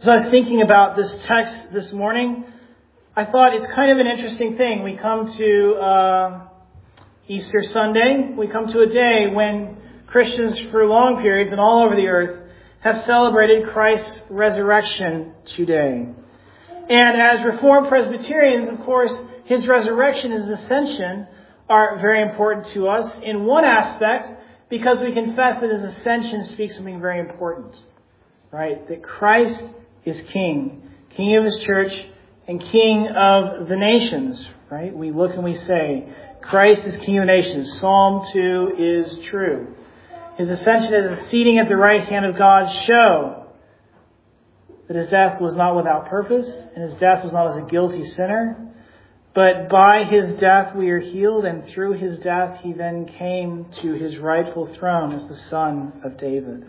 As I was thinking about this text this morning, I thought it's kind of an interesting thing. We come to Easter Sunday. We come to a day when Christians for long periods and all over the earth have celebrated Christ's resurrection today. And as Reformed Presbyterians, of course, His resurrection and His ascension are very important to us in one aspect because we confess that His ascension speaks something very important, right? That Christ is King, King of His church and King of the nations, right? We look and we say, Christ is King of the nations. Psalm 2 is true. His ascension and His seating at the right hand of God show that His death was not without purpose, and His death was not as a guilty sinner. But by His death we are healed, and through His death He then came to His rightful throne as the Son of David.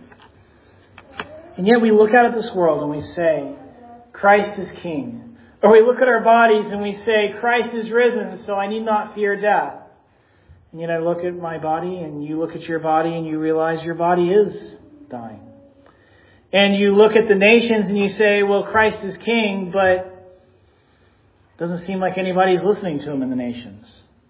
And yet we look out at this world and we say, Christ is King. Or we look at our bodies and we say, Christ is risen, so I need not fear death. And yet I look at my body and you look at your body and you realize your body is dying. And you look at the nations and you say, well, Christ is King, but it doesn't seem like anybody's listening to Him in the nations.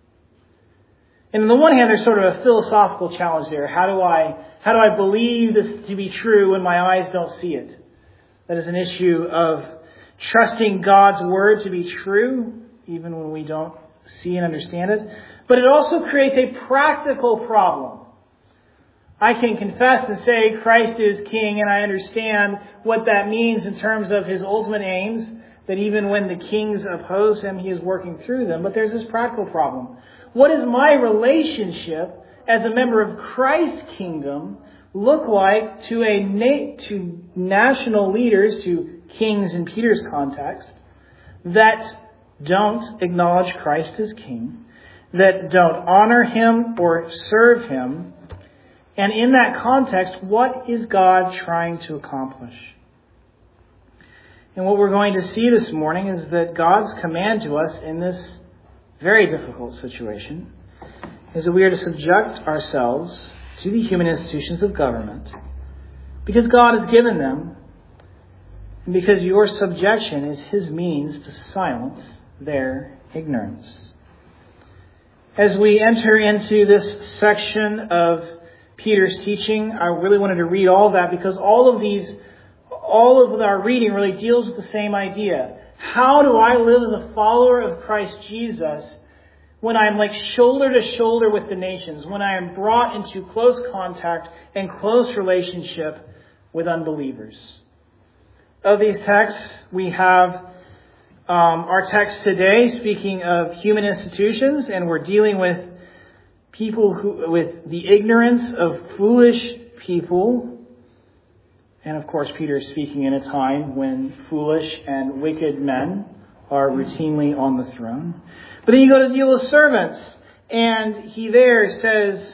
And on the one hand, there's sort of a philosophical challenge there. How do I believe this to be true when my eyes don't see it? That is an issue of trusting God's Word to be true, even when we don't see and understand it. But it also creates a practical problem. I can confess and say Christ is King, and I understand what that means in terms of His ultimate aims, that even when the kings oppose Him, He is working through them. But there's this practical problem. What does my relationship as a member of Christ's kingdom look like to national leaders, to kings in Peter's context, that don't acknowledge Christ as King, that don't honor Him or serve Him? And in that context, what is God trying to accomplish? And what we're going to see this morning is that God's command to us in this very difficult situation is that we are to subject ourselves to the human institutions of government because God has given them, and because your subjection is His means to silence their ignorance. As we enter into this section of Peter's teaching, I really wanted to read all that because all of our reading really deals with the same idea. How do I live as a follower of Christ Jesus when I'm like shoulder to shoulder with the nations, when I am brought into close contact and close relationship with unbelievers? Of these texts, we have our text today speaking of human institutions, and we're dealing with with the ignorance of foolish people. And of course, Peter is speaking in a time when foolish and wicked men are routinely on the throne. But then you go to deal with servants, and he there says,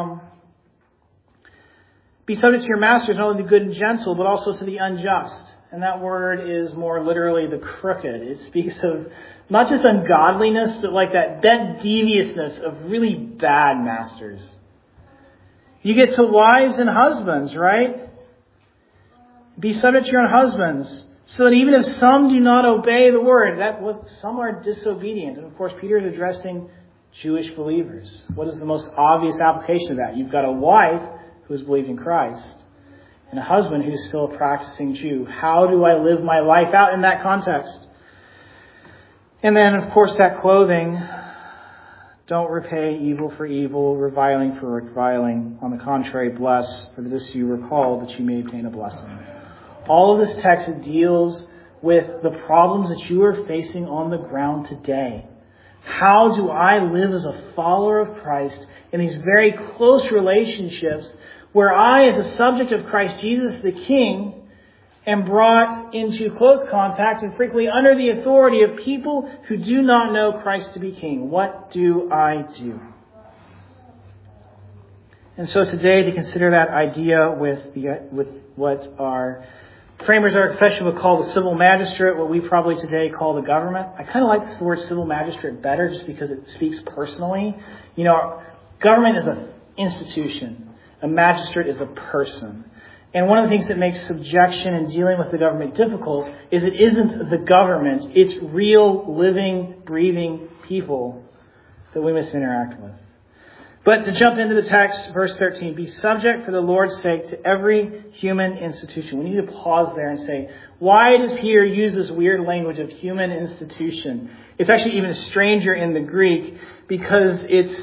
be subject to your masters, not only the good and gentle, but also to the unjust. And that word is more literally the crooked. It speaks of not just ungodliness, but like that bent deviousness of really bad masters. You get to wives and husbands, right? Be subject to your own husbands, so that even if some do not obey the word, some are disobedient. And of course, Peter is addressing Jewish believers. What is the most obvious application of that? You've got a wife who has believed in Christ, and a husband who's still a practicing Jew. How do I live my life out in that context? And then, of course, that clothing. Don't repay evil for evil, reviling for reviling. On the contrary, bless, for this you were called, that you may obtain a blessing. All of this text deals with the problems that you are facing on the ground today. How do I live as a follower of Christ in these very close relationships where I, as a subject of Christ Jesus, the King, am brought into close contact and frequently under the authority of people who do not know Christ to be King? What do I do? And so today, to consider that idea with what our framers of our confession would call the civil magistrate, what we probably today call the government. I kind of like the word civil magistrate better just because it speaks personally. You know, government is an institution. A magistrate is a person. And one of the things that makes subjection and dealing with the government difficult is it isn't the government, it's real, living, breathing people that we must interact with. But to jump into the text, verse 13, be subject for the Lord's sake to every human institution. We need to pause there and say, why does Peter use this weird language of human institution? It's actually even stranger in the Greek because it's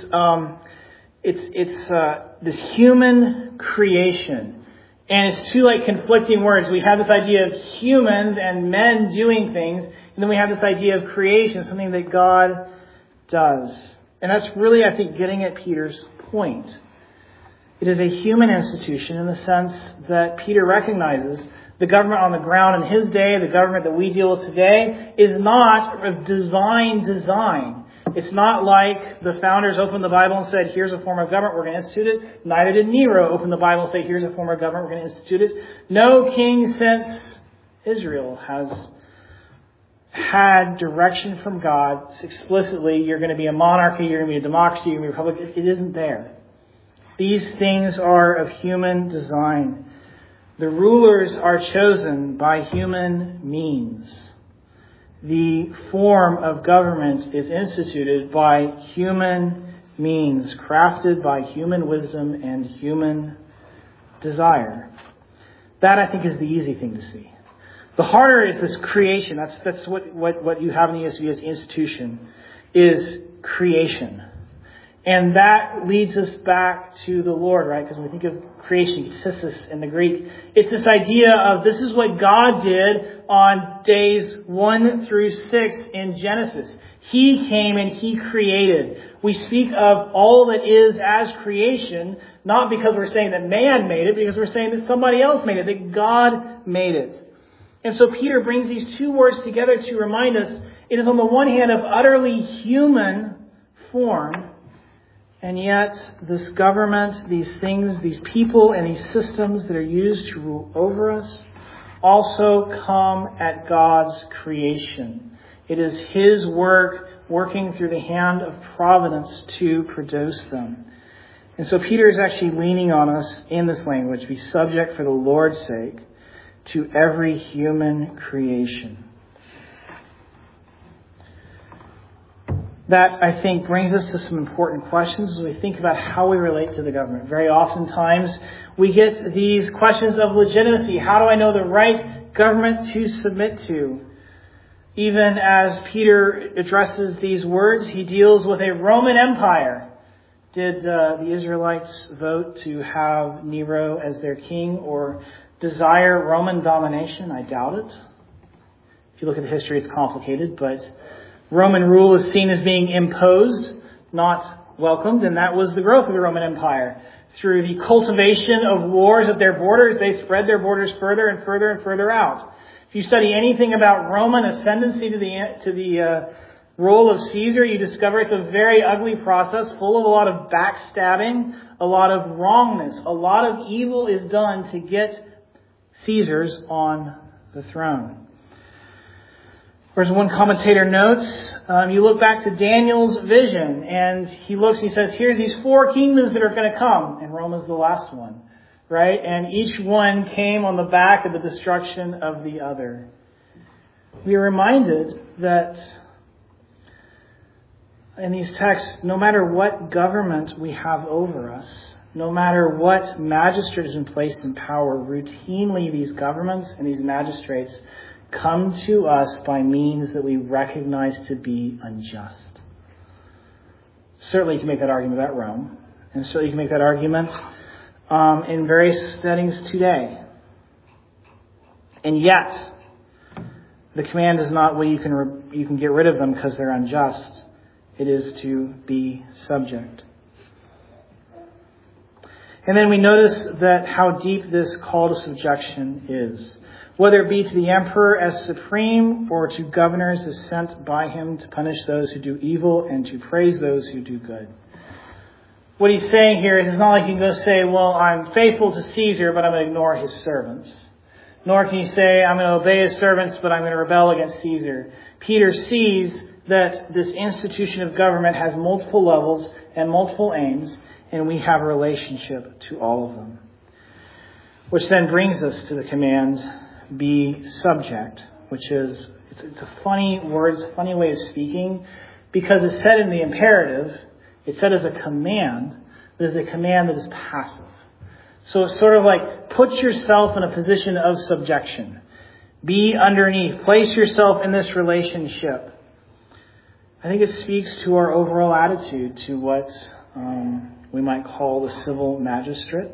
this human creation. And it's two conflicting words. We have this idea of humans and men doing things, and then we have this idea of creation, something that God does. And that's really, I think, getting at Peter's point. It is a human institution in the sense that Peter recognizes the government on the ground in his day, the government that we deal with today, is not a divine design. It's not like the founders opened the Bible and said, here's a form of government, we're going to institute it. Neither did Nero open the Bible and say, here's a form of government, we're going to institute it. No king since Israel has had direction from God explicitly. You're going to be a monarchy, you're going to be a democracy, you're going to be a republic. It isn't there. These things are of human design. The rulers are chosen by human means. The form of government is instituted by human means, crafted by human wisdom and human desire. That, I think, is the easy thing to see. The harder is this creation. That's what you have in the ESV as institution, is creation. And that leads us back to the Lord, right? Because when we think of creation, ktisis in the Greek, it's this idea of this is what God did on days 1 through 6 in Genesis. He came and He created. We speak of all that is as creation, not because we're saying that man made it, because we're saying that somebody else made it, that God made it. And so Peter brings these two words together to remind us it is on the one hand of utterly human form, and yet this government, these things, these people and these systems that are used to rule over us also come at God's creation. It is His work working through the hand of providence to produce them. And so Peter is actually leaning on us in this language, be subject for the Lord's sake to every human creation. That, I think, brings us to some important questions as we think about how we relate to the government. Very oftentimes, we get these questions of legitimacy. How do I know the right government to submit to? Even as Peter addresses these words, he deals with a Roman Empire. Did the Israelites vote to have Nero as their king or desire Roman domination? I doubt it. If you look at the history, it's complicated, but Roman rule is seen as being imposed, not welcomed, and that was the growth of the Roman Empire. Through the cultivation of wars at their borders, they spread their borders further and further and further out. If you study anything about Roman ascendancy to the role of Caesar, you discover it's a very ugly process, full of a lot of backstabbing, a lot of wrongness. A lot of evil is done to get Caesars on the throne. Whereas one commentator notes, you look back to Daniel's vision, and he looks and he says, here's these 4 kingdoms that are going to come, and Rome is the last one, right? And each one came on the back of the destruction of the other. We are reminded that in these texts, no matter what government we have over us, no matter what magistrate has been placed in power, routinely these governments and these magistrates come to us by means that we recognize to be unjust. Certainly you can make that argument about Rome, and certainly you can make that argument in various settings today. And yet, the command is not, well, you can get rid of them because they're unjust. It is to be subject. And then we notice that how deep this call to subjection is. Whether it be to the emperor as supreme or to governors as sent by him to punish those who do evil and to praise those who do good. What he's saying here is it's not like you can go say, well, I'm faithful to Caesar, but I'm going to ignore his servants. Nor can you say, I'm going to obey his servants, but I'm going to rebel against Caesar. Peter sees that this institution of government has multiple levels and multiple aims, and we have a relationship to all of them. Which then brings us to the command, be subject, which is, it's a funny word, it's a funny way of speaking, because it's said in the imperative, it's said as a command, but it's a command that is passive. So it's sort of like, put yourself in a position of subjection. Be underneath. Place yourself in this relationship. I think it speaks to our overall attitude to what we might call the civil magistrate.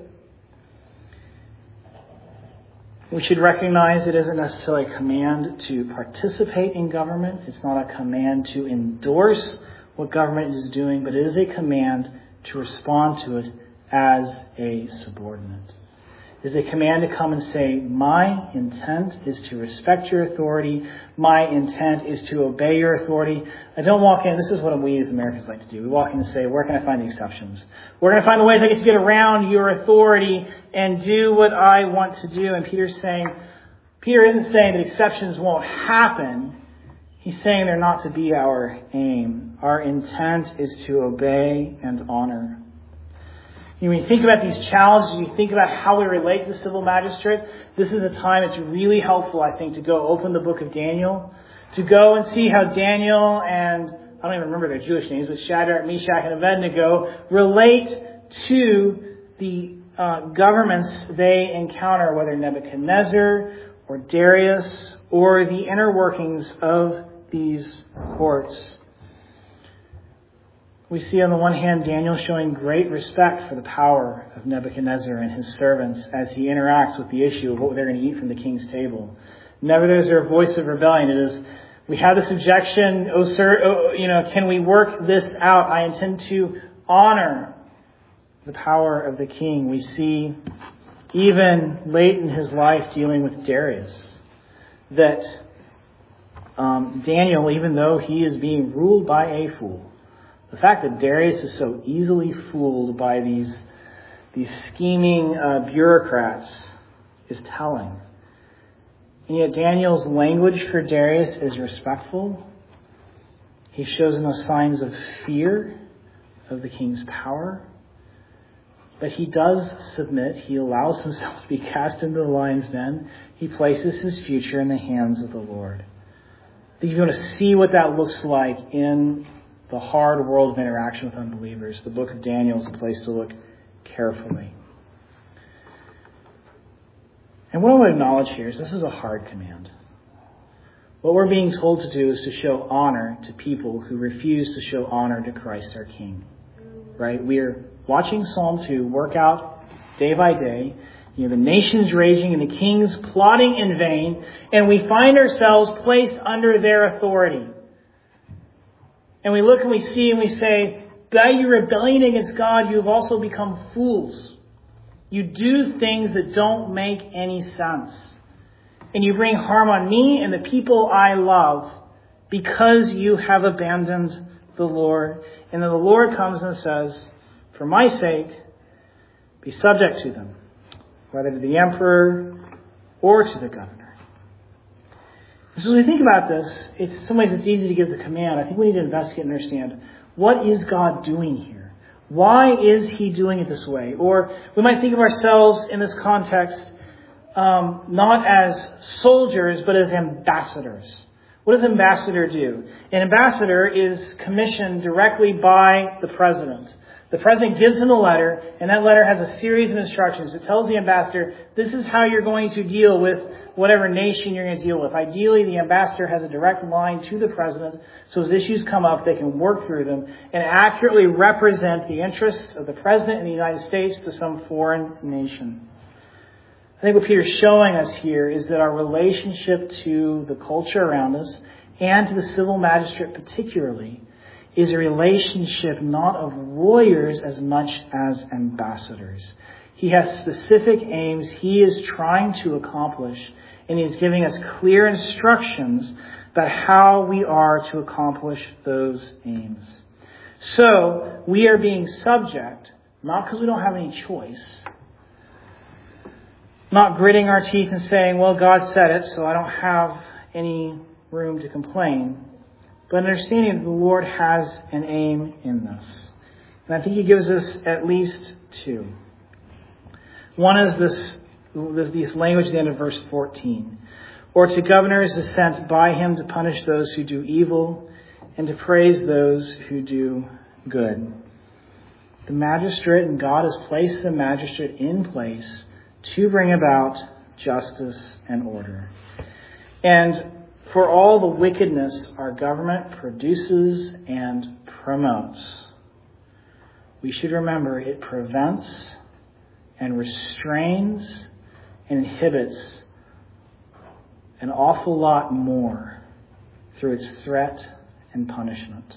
We should recognize it isn't necessarily a command to participate in government. It's not a command to endorse what government is doing, but it is a command to respond to it as a subordinate. It is a command to come and say, my intent is to respect your authority. My intent is to obey your authority. I don't walk in, this is what we as Americans like to do. We walk in and say, where can I find the exceptions? We're going to find the ways I get to get around your authority and do what I want to do. And Peter isn't saying that exceptions won't happen. He's saying they're not to be our aim. Our intent is to obey and honor. When you think about these challenges, you think about how we relate to the civil magistrate, this is a time it's really helpful, I think, to go open the book of Daniel, to go and see how Daniel and, I don't even remember their Jewish names, but Shadrach, Meshach, and Abednego relate to the governments they encounter, whether Nebuchadnezzar or Darius or the inner workings of these courts. We see on the one hand Daniel showing great respect for the power of Nebuchadnezzar and his servants as he interacts with the issue of what they're going to eat from the king's table. Nevertheless, their voice of rebellion. It is, we have this objection, can we work this out? I intend to honor the power of the king. We see even late in his life dealing with Darius that Daniel, even though he is being ruled by a fool, the fact that Darius is so easily fooled by these scheming bureaucrats is telling. And yet Daniel's language for Darius is respectful. He shows no signs of fear of the king's power. But he does submit. He allows himself to be cast into the lion's den. He places his future in the hands of the Lord. I think if you want to see what that looks like in the hard world of interaction with unbelievers, the book of Daniel is a place to look carefully. And what I want to acknowledge here is this is a hard command. What we're being told to do is to show honor to people who refuse to show honor to Christ our King. Right? We're watching Psalm 2 work out day by day. The nation's raging and the king's plotting in vain, and we find ourselves placed under their authority. And we look and we see and we say, by your rebellion against God, you have also become fools. You do things that don't make any sense. And you bring harm on me and the people I love because you have abandoned the Lord. And then the Lord comes and says, for my sake, be subject to them, whether to the emperor or to the governor. So as we think about this, in some ways it's easy to give the command. I think we need to investigate and understand, what is God doing here? Why is he doing it this way? Or we might think of ourselves in this context not as soldiers, but as ambassadors. What does ambassador do? An ambassador is commissioned directly by the president. The president gives him a letter, and that letter has a series of instructions. It tells the ambassador, this is how you're going to deal with whatever nation you're going to deal with. Ideally, the ambassador has a direct line to the president, so as issues come up, they can work through them and accurately represent the interests of the president in the United States to some foreign nation. I think what Peter's showing us here is that our relationship to the culture around us, and to the civil magistrate particularly, is a relationship not of warriors as much as ambassadors. He has specific aims he is trying to accomplish, and he is giving us clear instructions about how we are to accomplish those aims. So, we are being subject, not because we don't have any choice, not gritting our teeth and saying, well, God said it, so I don't have any room to complain, but understanding that the Lord has an aim in this. And I think he gives us at least two. One is this this language at the end of verse 14. Or to governors is sent by him to punish those who do evil and to praise those who do good. The magistrate, and God has placed the magistrate in place to bring about justice and order. And for all the wickedness our government produces and promotes, we should remember it prevents and restrains and inhibits an awful lot more through its threat and punishment.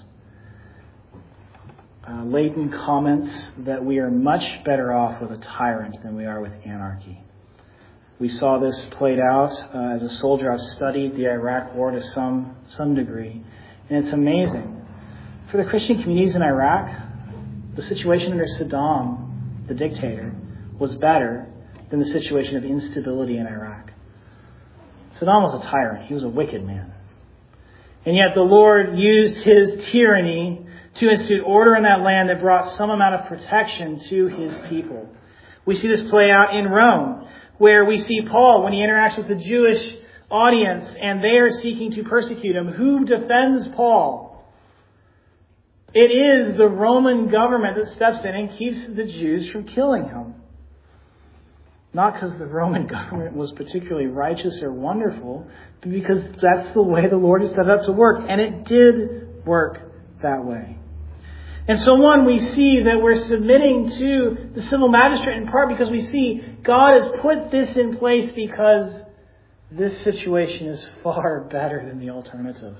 Leighton comments that we are much better off with a tyrant than we are with anarchy. We saw this played out as a soldier. I've studied the Iraq War to some degree, and it's amazing. For the Christian communities in Iraq, the situation under Saddam, the dictator, was better than the situation of instability in Iraq. Saddam was a tyrant. He was a wicked man. And yet the Lord used his tyranny to institute order in that land that brought some amount of protection to his people. We see this play out in Rome, where we see Paul when he interacts with the Jewish audience and they are seeking to persecute him. Who defends Paul? It is the Roman government that steps in and keeps the Jews from killing him. Not because the Roman government was particularly righteous or wonderful, but because that's the way the Lord has set it up to work. And it did work that way. And so we see that we're submitting to the civil magistrate in part because we see God has put this in place because this situation is far better than the alternative.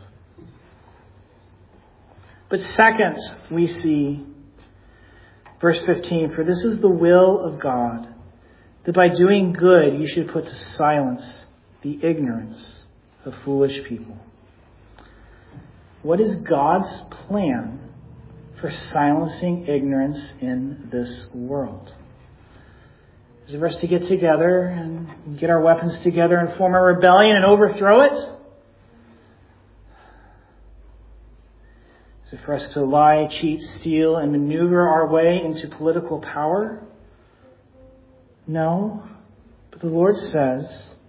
But second, we see verse 15, for this is the will of God, that by doing good you should put to silence the ignorance of foolish people. What is God's plan for silencing ignorance in this world? Is it for us to get together and get our weapons together and form a rebellion and overthrow it? Is it for us to lie, cheat, steal, and maneuver our way into political power? No. But the Lord says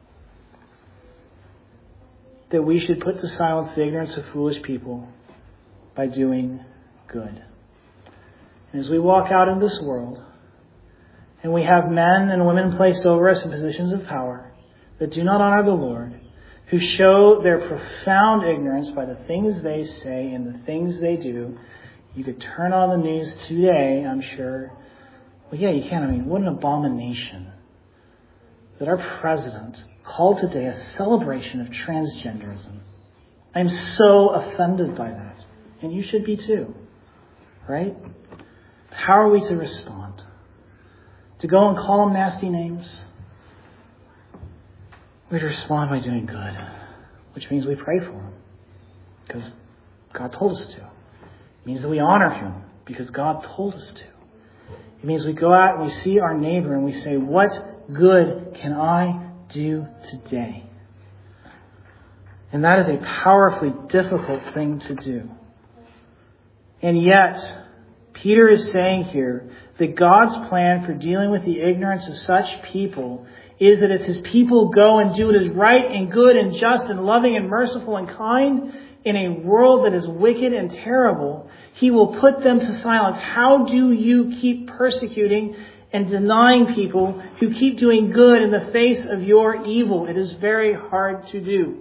that we should put to silence the ignorance of foolish people by doing good. And as we walk out in this world, and we have men and women placed over us in positions of power that do not honor the Lord, who show their profound ignorance by the things they say and the things they do, you could turn on the news today, I'm sure. Well, yeah, you can. What an abomination that our president called today a celebration of transgenderism. I'm so offended by that. And you should be too. Right? How are we to respond? To go and call them nasty names? We respond by doing good, which means we pray for them because God told us to. It means that we honor him because God told us to. It means we go out and we see our neighbor and we say, what good can I do today? And that is a powerfully difficult thing to do. And yet, Peter is saying here that God's plan for dealing with the ignorance of such people is that as his people go and do what is right and good and just and loving and merciful and kind in a world that is wicked and terrible, he will put them to silence. How do you keep persecuting and denying people who keep doing good in the face of your evil? It is very hard to do.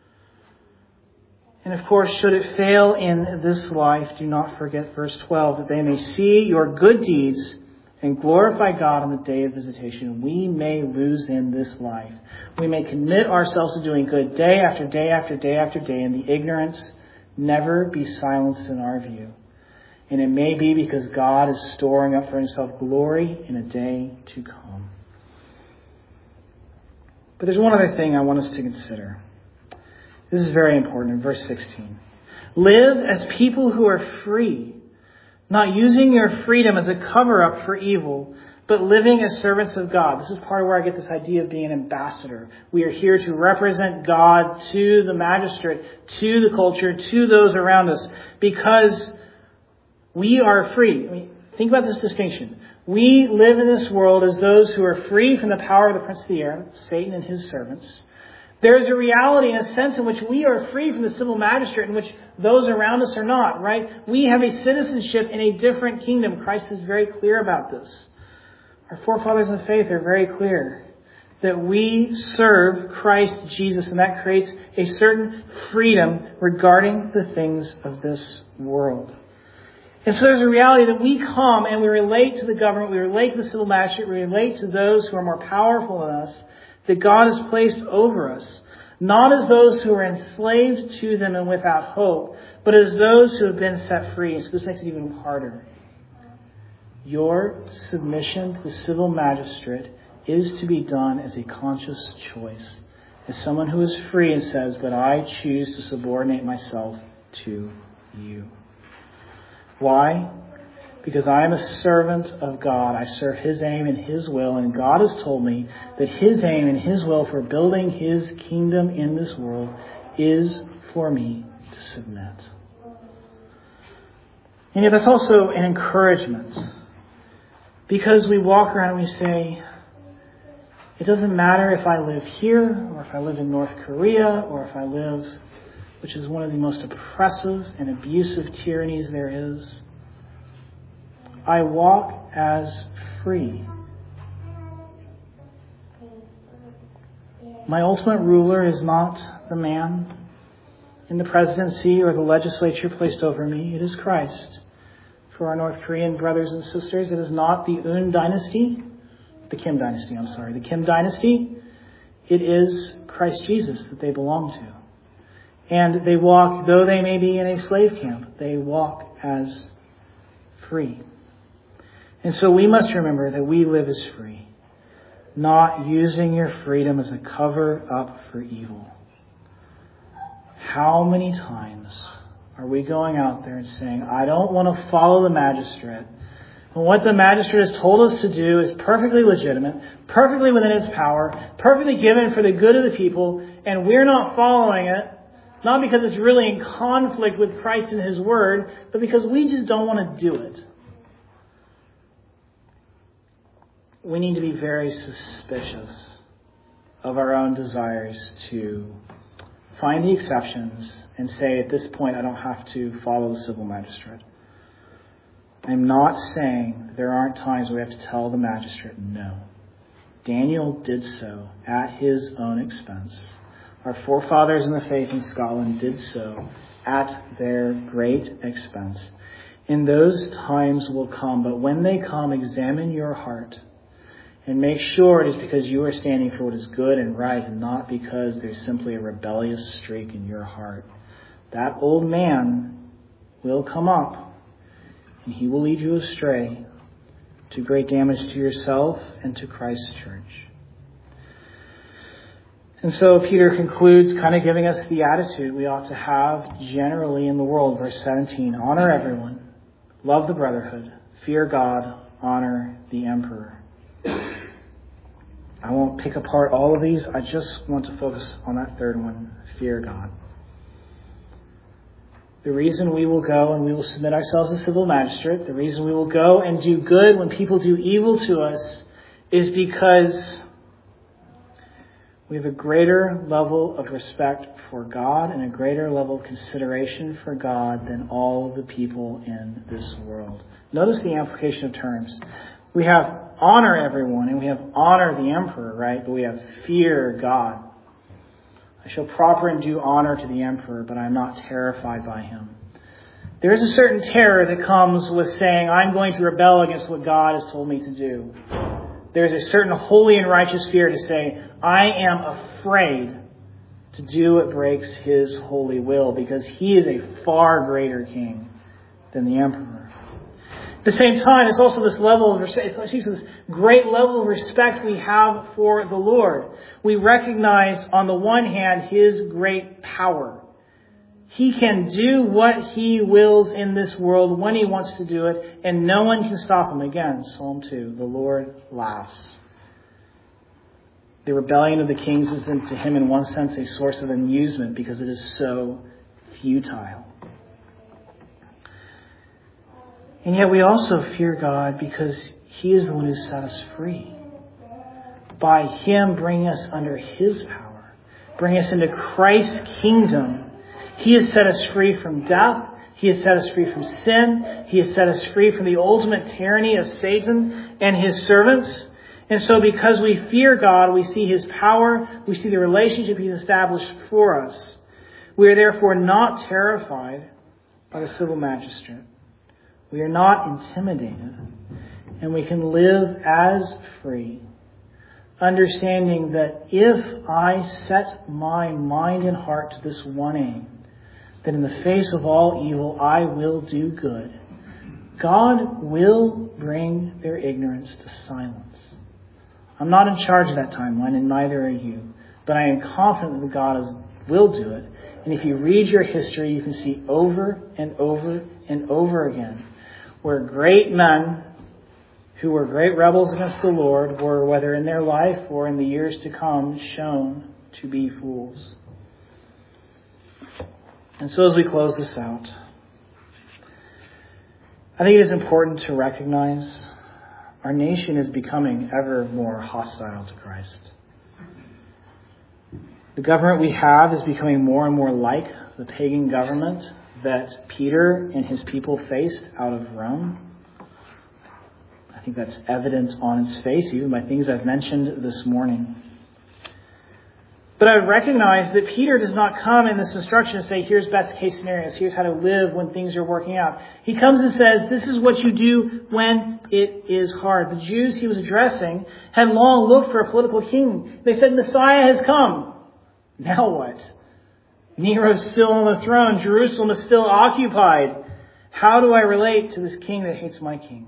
And of course, should it fail in this life, do not forget verse 12, that they may see your good deeds and glorify God on the day of visitation. We may lose in this life. We may commit ourselves to doing good day after day after day after day, and the ignorance never be silenced in our view. And it may be because God is storing up for himself glory in a day to come. But there's one other thing I want us to consider. This is very important in verse 16. Live as people who are free, not using your freedom as a cover-up for evil, but living as servants of God. This is part of where I get this idea of being an ambassador. We are here to represent God to the magistrate, to the culture, to those around us, because we are free. Think about this distinction. We live in this world as those who are free from the power of the prince of the air, Satan and his servants. There is a reality and a sense in which we are free from the civil magistrate, in which those around us are not, right? We have a citizenship in a different kingdom. Christ is very clear about this. Our forefathers in the faith are very clear that we serve Christ Jesus, and that creates a certain freedom regarding the things of this world. And so there's a reality that we come and we relate to the government, we relate to the civil magistrate, we relate to those who are more powerful than us, that God has placed over us, not as those who are enslaved to them and without hope, but as those who have been set free. So this makes it even harder. Your submission to the civil magistrate is to be done as a conscious choice, as someone who is free and says, but I choose to subordinate myself to you. Why? Because I am a servant of God. I serve His aim and His will, and God has told me that His aim and His will for building His kingdom in this world is for me to submit. And yet that's also an encouragement, because we walk around and we say, it doesn't matter if I live here, or if I live in North Korea, or if I live, which is one of the most oppressive and abusive tyrannies there is. I walk as free. My ultimate ruler is not the man in the presidency or the legislature placed over me. It is Christ. For our North Korean brothers and sisters, it is not the Kim dynasty. The Kim dynasty. It is Christ Jesus that they belong to. And they walk, though they may be in a slave camp, they walk as free. And so we must remember that we live as free, not using your freedom as a cover up for evil. How many times are we going out there and saying, I don't want to follow the magistrate, and what the magistrate has told us to do is perfectly legitimate, perfectly within his power, perfectly given for the good of the people, and we're not following it, not because it's really in conflict with Christ and His Word, but because we just don't want to do it. We need to be very suspicious of our own desires to find the exceptions and say, at this point, I don't have to follow the civil magistrate. I'm not saying there aren't times where we have to tell the magistrate no. Daniel did so at his own expense. Our forefathers in the faith in Scotland did so at their great expense. And those times will come, but when they come, examine your heart and make sure it is because you are standing for what is good and right, and not because there's simply a rebellious streak in your heart. That old man will come up, and he will lead you astray to great damage to yourself and to Christ's church. And so Peter concludes kind of giving us the attitude we ought to have generally in the world. Verse 17, honor everyone, love the brotherhood, fear God, honor the emperor. I won't pick apart all of these. I just want to focus on that third one, fear God. The reason we will go and we will submit ourselves to civil magistrate, the reason we will go and do good when people do evil to us, is because we have a greater level of respect for God and a greater level of consideration for God than all the people in this world. Notice the application of terms. We have honor everyone and we have honor the emperor, right? But we have fear God. I shall proper and due honor to the emperor, but I am not terrified by him. There is a certain terror that comes with saying, I'm going to rebel against what God has told me to do. There is a certain holy and righteous fear to say, I am afraid to do what breaks His holy will, because He is a far greater king than the emperor. At the same time, it's also this level of respect, this great level of respect we have for the Lord. We recognize, on the one hand, His great power. He can do what He wills in this world when He wants to do it, and no one can stop Him. Again, Psalm 2, the Lord laughs. The rebellion of the kings is to Him, in one sense, a source of amusement because it is so futile. And yet we also fear God because He is the one who set us free. By Him bringing us under His power, bringing us into Christ's kingdom, He has set us free from death. He has set us free from sin. He has set us free from the ultimate tyranny of Satan and his servants. And so because we fear God, we see His power, we see the relationship He's established for us. We are therefore not terrified by the civil magistrate. We are not intimidated. And we can live as free, understanding that if I set my mind and heart to this one aim, that in the face of all evil I will do good, God will bring their ignorance to silence. I'm not in charge of that timeline, and neither are you. But I am confident that God will do it. And if you read your history, you can see over and over and over again where great men who were great rebels against the Lord were, whether in their life or in the years to come, shown to be fools. And so as we close this out, I think it is important to recognize our nation is becoming ever more hostile to Christ. The government we have is becoming more and more like the pagan government that Peter and his people faced out of Rome. I think that's evident on its face, even by things I've mentioned this morning. But I would recognize that Peter does not come in this instruction and say, here's best case scenarios, here's how to live when things are working out. He comes and says, this is what you do when it is hard. The Jews he was addressing had long looked for a political king. They said, Messiah has come. Now what? Nero's still on the throne. Jerusalem is still occupied. How do I relate to this king that hates my king?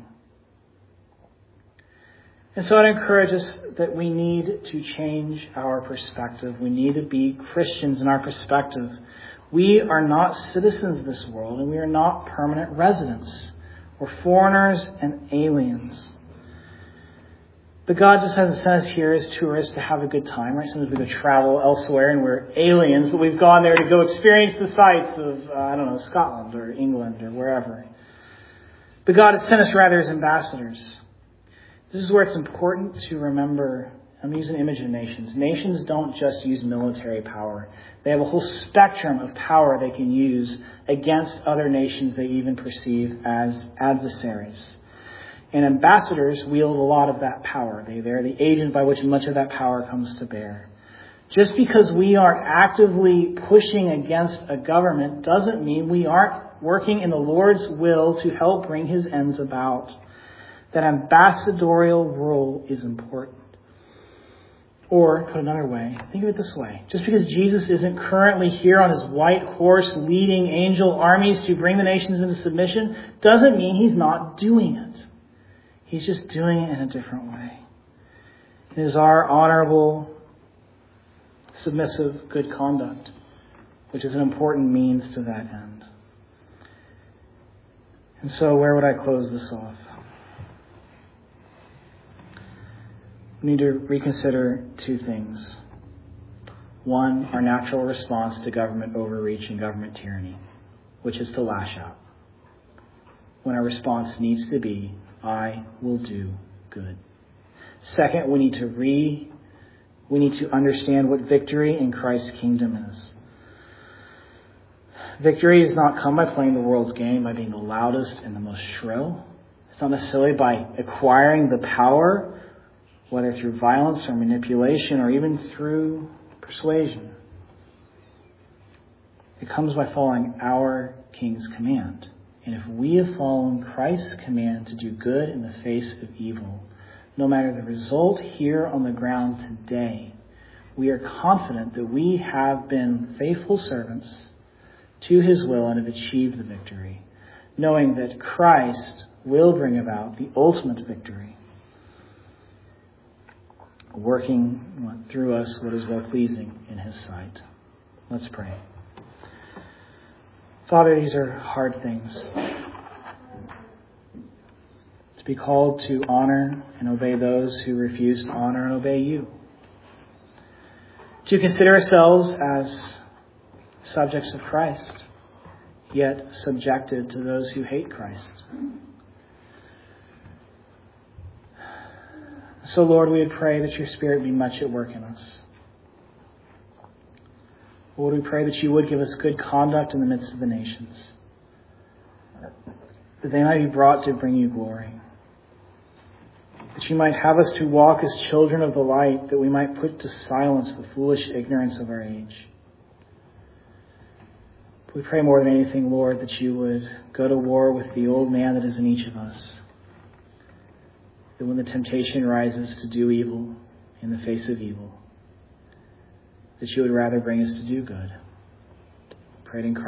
And so I'd encourage us that we need to change our perspective. We need to be Christians in our perspective. We are not citizens of this world, and we are not permanent residents. We're foreigners and aliens. But God just hasn't sent us here as tourists to have a good time, right? Sometimes we go travel elsewhere and we're aliens, but we've gone there to go experience the sights of, Scotland or England or wherever. But God has sent us rather as ambassadors. This is where it's important to remember, I'm using an image of nations. Nations don't just use military power. They have a whole spectrum of power they can use against other nations they even perceive as adversaries. And ambassadors wield a lot of that power. They're the agent by which much of that power comes to bear. Just because we are actively pushing against a government doesn't mean we aren't working in the Lord's will to help bring His ends about. That ambassadorial role is important. Or, put another way, think of it this way. Just because Jesus isn't currently here on His white horse leading angel armies to bring the nations into submission doesn't mean He's not doing it. He's just doing it in a different way. It is our honorable, submissive, good conduct, which is an important means to that end. And so where would I close this off? We need to reconsider two things. One, our natural response to government overreach and government tyranny, which is to lash out. When our response needs to be, I will do good. Second, we need to understand what victory in Christ's kingdom is. Victory does not come by playing the world's game, by being the loudest and the most shrill. It's not necessarily by acquiring the power, whether through violence or manipulation or even through persuasion. It comes by following our King's command. And if we have followed Christ's command to do good in the face of evil, no matter the result here on the ground today, we are confident that we have been faithful servants to His will and have achieved the victory, knowing that Christ will bring about the ultimate victory, working through us what is well-pleasing in His sight. Let's pray. Father, these are hard things. To be called to honor and obey those who refuse to honor and obey You. To consider ourselves as subjects of Christ, yet subjected to those who hate Christ. So, Lord, we would pray that your Spirit be much at work in us. Lord, we pray that you would give us good conduct in the midst of the nations, that they might be brought to bring you glory, that you might have us to walk as children of the light, that we might put to silence the foolish ignorance of our age. We pray more than anything, Lord, that you would go to war with the old man that is in each of us, that when the temptation rises to do evil in the face of evil, that you would rather bring us to do good. Pray it in Christ.